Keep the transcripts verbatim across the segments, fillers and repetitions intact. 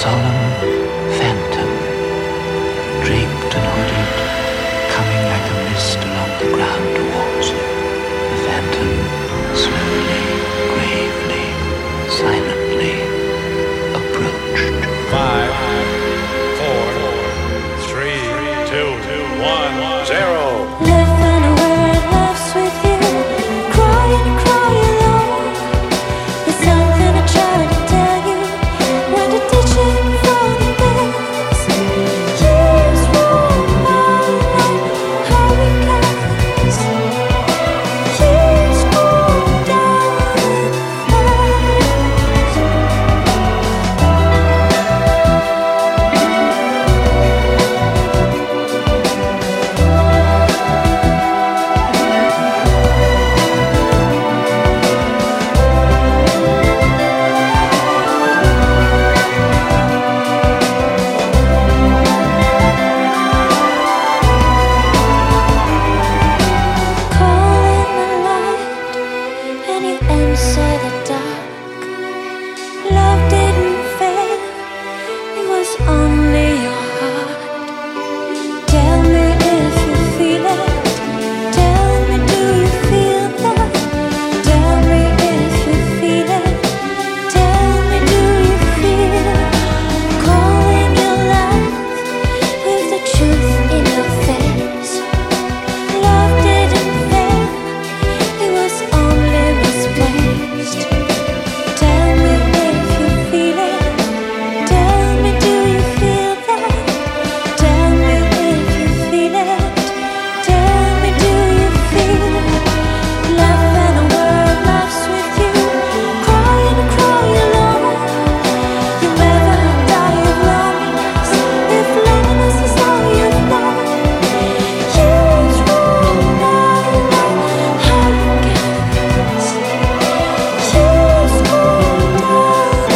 solemn phantom, draped and hooded, coming like a mist along the ground towards him. The phantom slowly, gravely, silently approached. Five, four, three, two, one, zero. Live in a world loves with you, crying, crying alone. There's something I try to tell you when the ditching for the bills. Years roll by like hurricanes. Years go down fast. Call in the light and you answer the dark. Love didn't fail, it was only your heart. Tell me if you feel it. Tell me, do you feel that? Tell me if you feel it. Tell me, do you feel calling your life with the truth in your face? Love didn't fail, it was only misplaced. Tell me if you feel it. Tell me, do you feel that? Tell me if you feel it. Tell me, do you feel love and a world laughs with you, crying, crying alone. You never die of loneliness if loneliness is all you've known. Years roll by like hurricanes. Years go down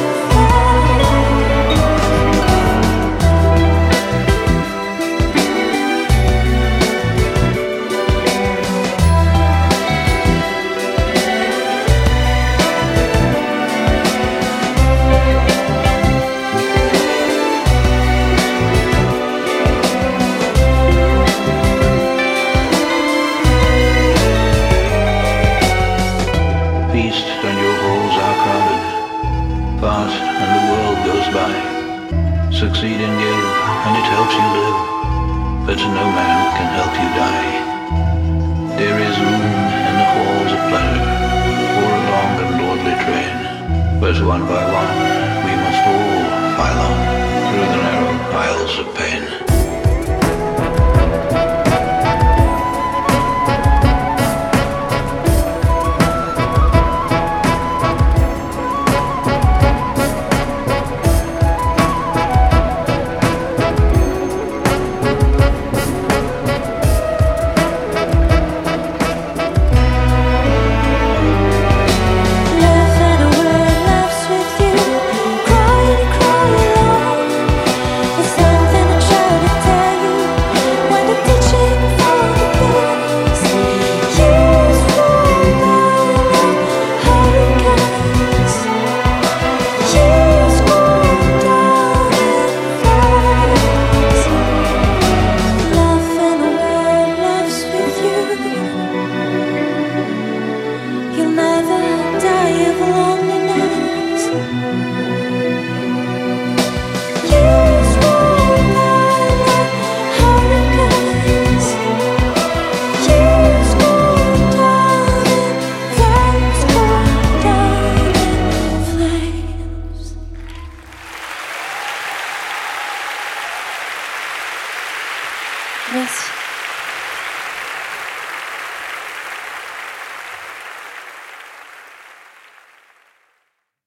Feast and your halls are crowded. Fast and the world goes by. Succeed and give, and it helps you live. But no man can help you die. There is room in the halls of pleasure for a long and lordly train. But one by one we must all file on through the narrow aisles of pain.